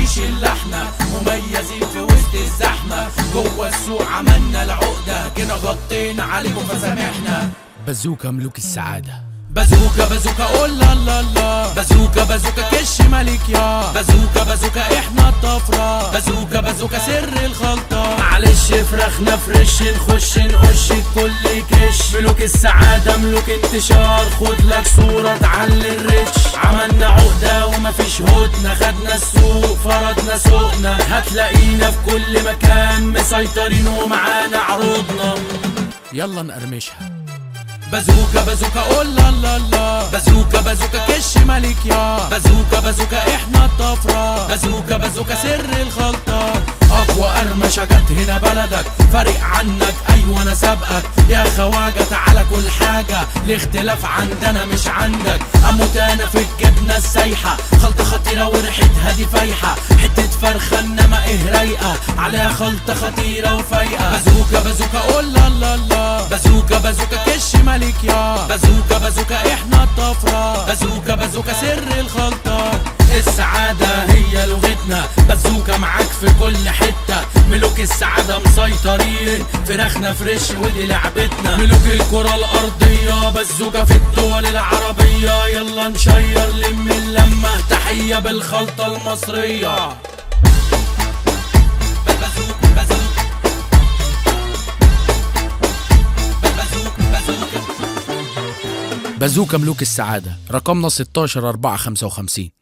مفيش الا احنا مميزين في وسط الزحمة. جوه السوق عملنا العقدة كده غطينا عليكم فسامحنا. بازوكا ملوك السعادة. بازوكا بازوكا قول لا لا لا. بازوكا بازوكا كش ملك يا. بازوكا بازوكا احنا الطفرة. بازوكا بازوكا سر الخلطة. معلش فراخنا فريش نخش نقش الكل كش. ملوك السعادة ملوك انتشار خد لك صورة تعلي الريتش. عملنا عقدة ومفيش هدنة خدنا السوق فرضنا سوقنا. هتلاقينا في كل مكان مسيطرين ومعانا عروضنا. يلا نقرمشها. بازوكا بازوكا قول لا لا لا. بازوكا بازوكا كش ملك يا. بازوكا بازوكا احنا الطفرة. بازوكا بازوكا سر الخلطة. اقوى قرمشة جت هنا بلدك فارق عنك ايوه انا سابقك. يا خواجة تعالى كل حاجة الاختلاف عندنا مش عندك. اموت انا في الجبنة السايحة خلطة خطيرة وريحتها دي فايحة. حتة فرخة انما ايه رايقة عليها خلطة خطيرة وفايقة. بازوكا بازوكا قول لا لا لا. بازوكا بازوكا كش ملك يا. بازوكا بازوكا احنا الطفرة. بازوكا بازوكا سر الخلطة. السعادة هي لغتنا. بازوكا معاك في كل حتة. ملوك السعادة مسيطرين فراخنا فريش ودي لعبتنا. ملوك الكرة الأرضية بازوكا في الدول العربية. يلا نشير لم اللمة تحية بالخلطة المصرية. بازوكا ملوك السعادة. رقمنا 16 4 55.